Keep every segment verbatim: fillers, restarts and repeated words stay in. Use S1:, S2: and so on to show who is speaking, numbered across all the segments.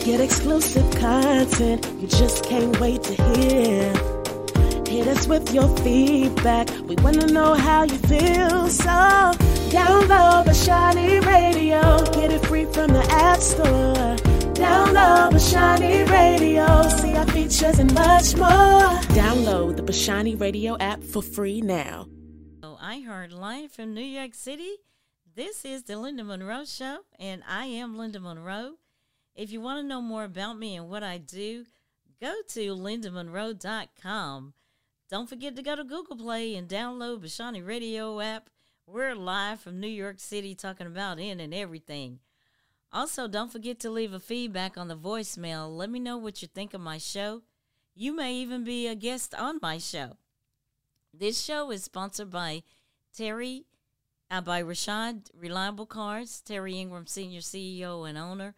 S1: Get exclusive content you just can't wait to hear. Hit us with your feedback. We want to know how you feel. So download Bashani Radio. Get it free from the App Store. Download Bashani Radio. See our features and much more. Download the Bashani Radio app for free now.
S2: Oh, I heard live from New York City. This is the Linda Monroe Show, and I am Linda Monroe. If you want to know more about me and what I do, go to linda monroe dot com. Don't forget to go to Google Play and download Bashani Radio app. We're live from New York City talking about in and everything. Also, don't forget to leave a feedback on the voicemail. Let me know what you think of my show. You may even be a guest on my show. This show is sponsored by Terry, uh, by Rashad Reliable Cars, Terry Ingram, Senior C E O and owner.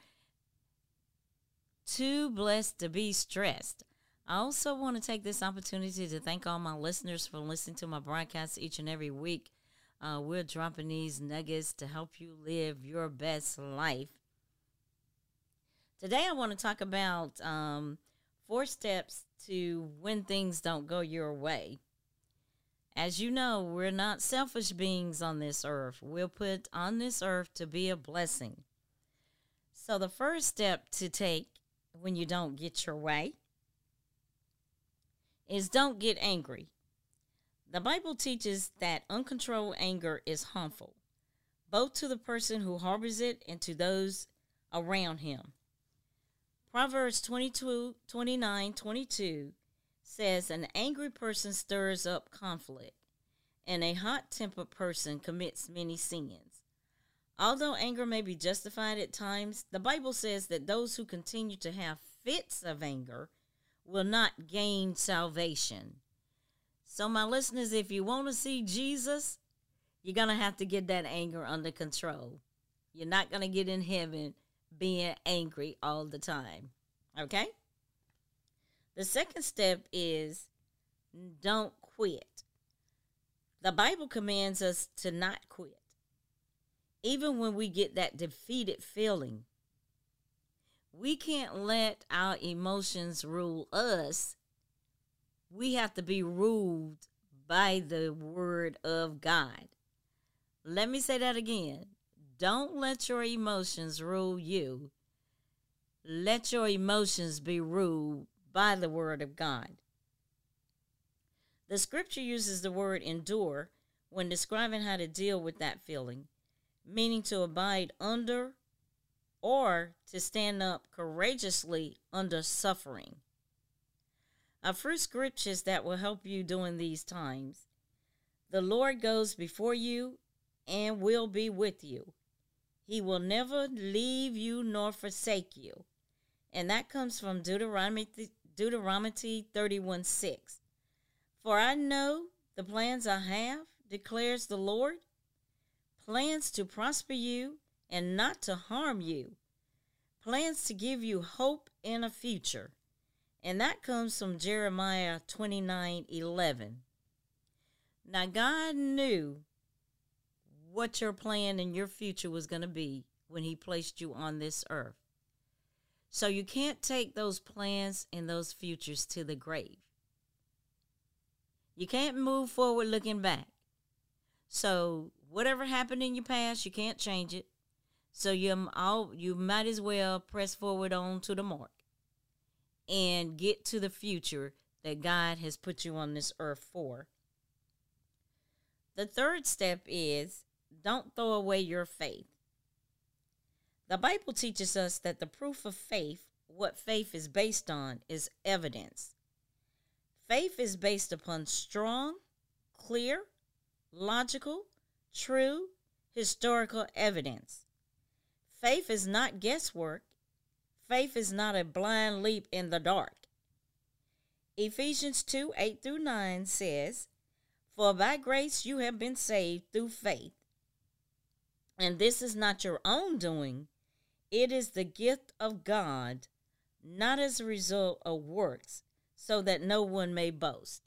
S2: Too blessed to be stressed. I also want to take this opportunity to thank all my listeners for listening to my broadcasts each and every week. Uh, we're dropping these nuggets to help you live your best life. Today I want to talk about um, four steps to when things don't go your way. As you know, we're not selfish beings on this earth. We're put on this earth to be a blessing. So the first step to take when you don't get your way is don't get angry. The Bible teaches that uncontrolled anger is harmful, both to the person who harbors it and to those around him. Proverbs twenty-two, twenty-nine, twenty-two says, an angry person stirs up conflict, and a hot-tempered person commits many sins. Although anger may be justified at times, the Bible says that those who continue to have fits of anger will not gain salvation. So my listeners, if you want to see Jesus, you're going to have to get that anger under control. You're not going to get in heaven being angry all the time. Okay? The second step is don't quit. The Bible commands us to not quit. Even when we get that defeated feeling, we can't let our emotions rule us. We have to be ruled by the word of God. Let me say that again. Don't let your emotions rule you. Let your emotions be ruled by the word of God. The scripture uses the word endure when describing how to deal with that feeling, meaning to abide under or to stand up courageously under suffering. A few scriptures that will help you during these times. The Lord goes before you and will be with you. He will never leave you nor forsake you. And that comes from Deuteronomy, Deuteronomy thirty-one six. For I know the plans I have, declares the Lord, plans to prosper you and not to harm you, plans to give you hope and a future. And that comes from Jeremiah twenty-nine eleven. Now, God knew what your plan and your future was going to be when he placed you on this earth. So you can't take those plans and those futures to the grave. You can't move forward looking back. So whatever happened in your past, you can't change it. So you all you might as well press forward on to the mark and get to the future that God has put you on this earth for. The third step is don't throw away your faith. The Bible teaches us that the proof of faith, what faith is based on, is evidence. Faith is based upon strong, clear, logical, true, historical evidence. Faith is not guesswork. Faith is not a blind leap in the dark. Ephesians two, eight through nine says, for by grace you have been saved through faith. And this is not your own doing. It is the gift of God, not as a result of works, so that no one may boast.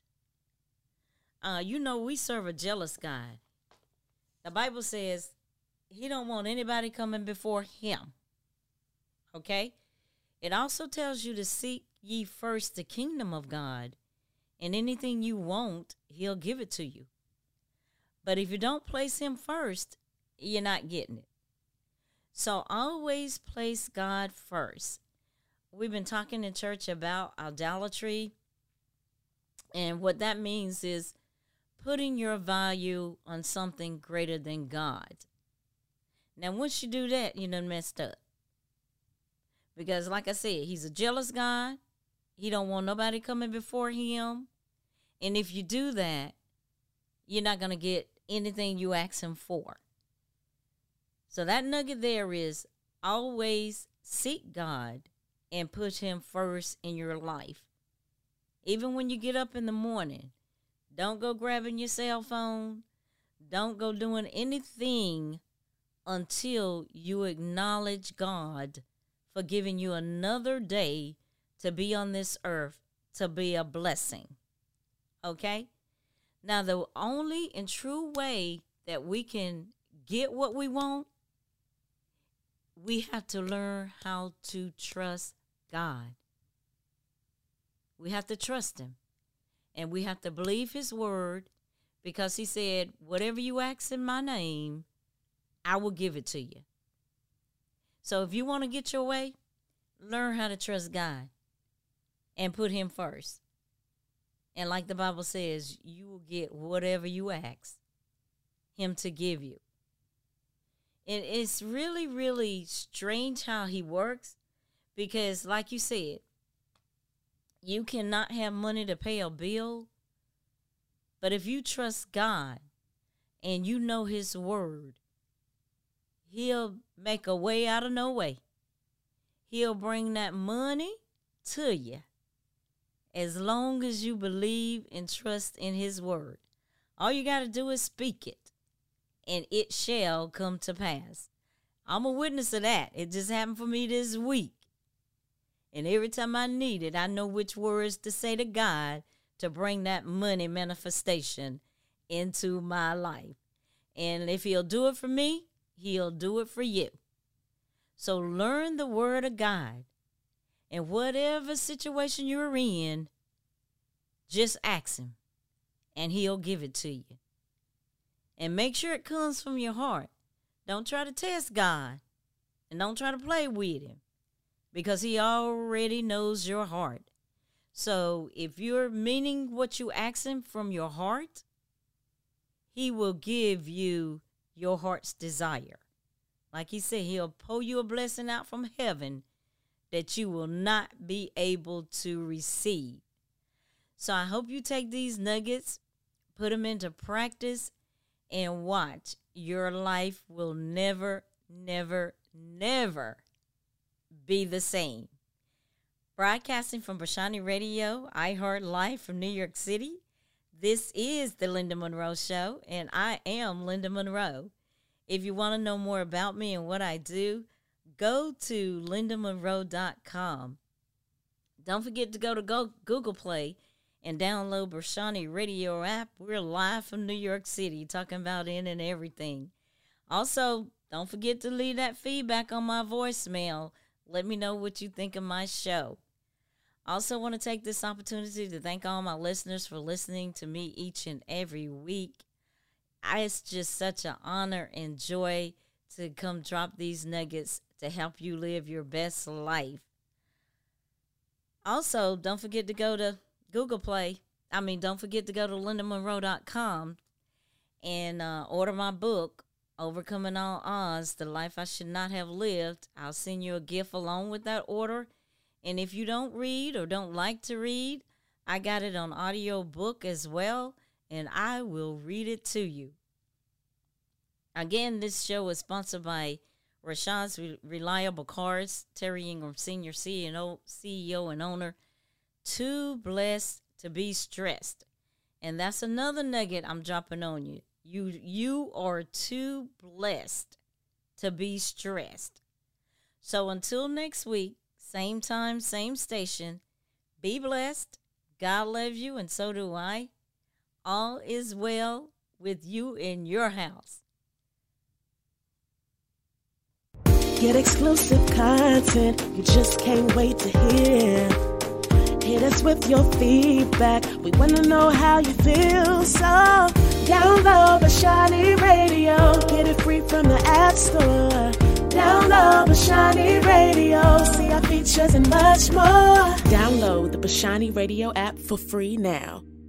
S2: Uh, you know, we serve a jealous God. The Bible says he don't want anybody coming before him. Okay? It also tells you to seek ye first the kingdom of God, and anything you want, he'll give it to you. But if you don't place him first, you're not getting it. So always place God first. We've been talking in church about idolatry, and what that means is putting your value on something greater than God. Now, once you do that, you done messed up. Because like I said, he's a jealous God. He don't want nobody coming before him. And if you do that, you're not going to get anything you ask him for. So that nugget there is always seek God and put him first in your life. Even when you get up in the morning, don't go grabbing your cell phone. Don't go doing anything until you acknowledge God for giving you another day to be on this earth, to be a blessing. Okay? Now, the only and true way that we can get what we want, we have to learn how to trust God. We have to trust him. And we have to believe his word, because he said, whatever you ask in my name, I will give it to you. So if you want to get your way, learn how to trust God and put him first. And like the Bible says, you will get whatever you ask him to give you. And it's really, really strange how he works, because like you said, you cannot have money to pay a bill. But if you trust God and you know his word, he'll make a way out of no way. He'll bring that money to you as long as you believe and trust in his word. All you got to do is speak it, and it shall come to pass. I'm a witness of that. It just happened for me this week. And every time I need it, I know which words to say to God to bring that money manifestation into my life. And if he'll do it for me, he'll do it for you. So learn the word of God. And whatever situation you're in, just ask him, and he'll give it to you. And make sure it comes from your heart. Don't try to test God, and don't try to play with him, because he already knows your heart. So if you're meaning what you ask him from your heart, he will give you your heart's desire. Like he said, he'll pour you a blessing out from heaven that you will not be able to receive. So I hope you take these nuggets, put them into practice, and watch. Your life will never, never, never be the same. Broadcasting from Brashani Radio, iHeart Live from New York City. This is the Linda Monroe Show, and I am Linda Monroe. If you want to know more about me and what I do, go to linda monroe dot com. Don't forget to go to go Google Play and download Brashani Radio app. We're live from New York City, talking about in and everything. Also, don't forget to leave that feedback on my voicemail. Let me know what you think of my show. Also want to take this opportunity to thank all my listeners for listening to me each and every week. I, it's just such an honor and joy to come drop these nuggets to help you live your best life. Also, don't forget to go to Google Play. I mean, don't forget to go to linda monroe dot com and uh, order my book, Overcoming All Odds, The Life I Should Not Have Lived. I'll send you a gift along with that order. And if you don't read or don't like to read, I got it on audio book as well, and I will read it to you. Again, this show is sponsored by Rashad's Reliable Cars, Terry Ingram Senior C E O and owner. Too blessed to be stressed. And that's another nugget I'm dropping on you. You, you are too blessed to be stressed. So until next week, same time, same station, be blessed. God loves you, and so do I. All is well with you in your house.
S1: Get exclusive content you just can't wait to hear. Hit us with your feedback. We want to know how you feel. So download Bashani Radio. Get it free from the App Store. Download Bashani Radio. See our features and much more. Download the Bashani Radio app for free now.